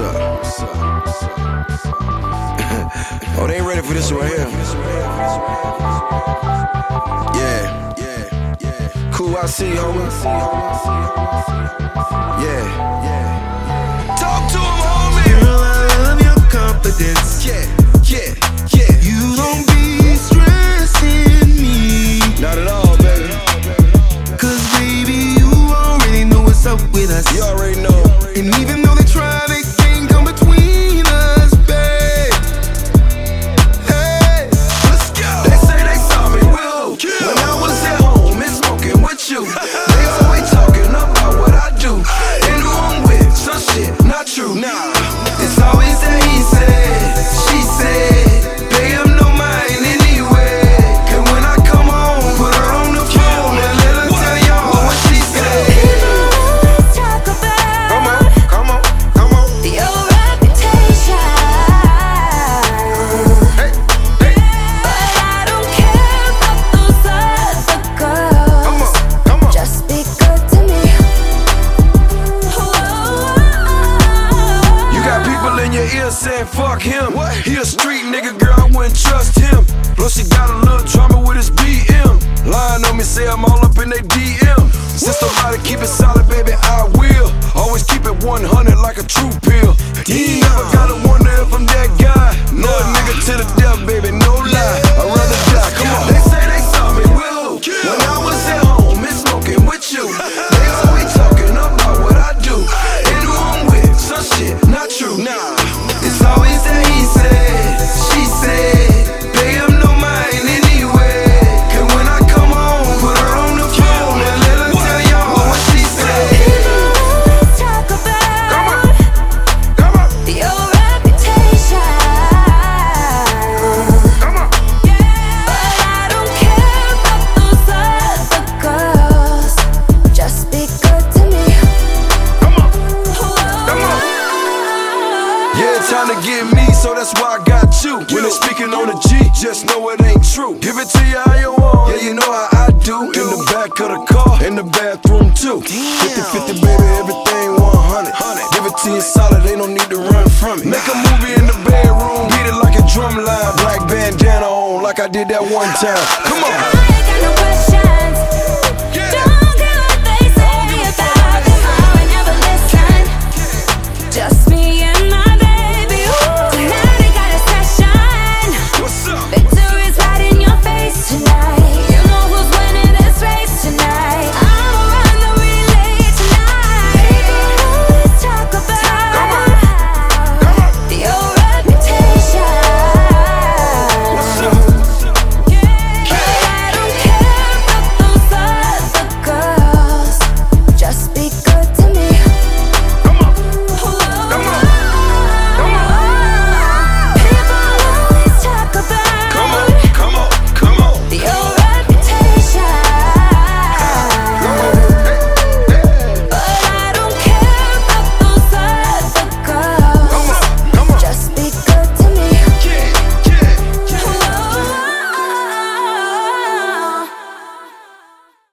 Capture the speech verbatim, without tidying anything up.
up? What's up? What's up? Oh, they ain't ready for this one right here. Yeah, yeah, yeah. Cool, I see you, homie. Yeah, yeah. Talk to him, homie. Girl, I love your confidence. Yeah, yeah, yeah. You don't be stressing me. Not at all, baby. Cause baby, you already know what's up with us. You already know. And even though they try, they can't come between us, babe. Hey, Let's go. They say they saw me with you when I was at home and smoking with you. They always talking about what I do and who I'm with. Some shit not true. Nah, it's always that he said, she said, pay him no mind anyway. Cause when I come home, put her on the phone and let her tell y'all what she said. Let's talk about come on, come on, come on. your reputation. Hey, hey, But I don't care about those other girls. come on, come on. Just be good to me. You got people in your ear saying fuck him. What? He a street nigga, girl, I wouldn't trust him. Plus he got a little drama with his B M. Lying on me, say I'm all up in they D M. Since somebody keep it solid, baby, I will. Always keep it one hundred like a true pill. You ain't never gotta wonder if I'm that guy. No nigga to the death, baby, no lie. I'd rather die, come on. They say they saw me with who? When I was at home and smoking with you. They always talking about what I do and who I'm with. Some shit not true. Nah, It's always that he said, she said, pay him no mind anyway. Cause when I come home, put her on the phone and let her tell y'all what she said. Let's talk come about on, come on, your reputation. come on. But I don't care about those other girls. Just be good to me. Come on, come on. Yeah, it's time to get me, so that's why I got you. When they speaking on the G, just know it ain't true. Give it to you how you want, yeah, you know how I do. In the back of the car, in the bathroom too. fifty fifty, baby, everything one hundred. Give it to you solid, ain't no need to run from it. Make a movie in the bedroom, beat it like a drum line. Black bandana on, like I did that one time. Come on. I ain't got no question.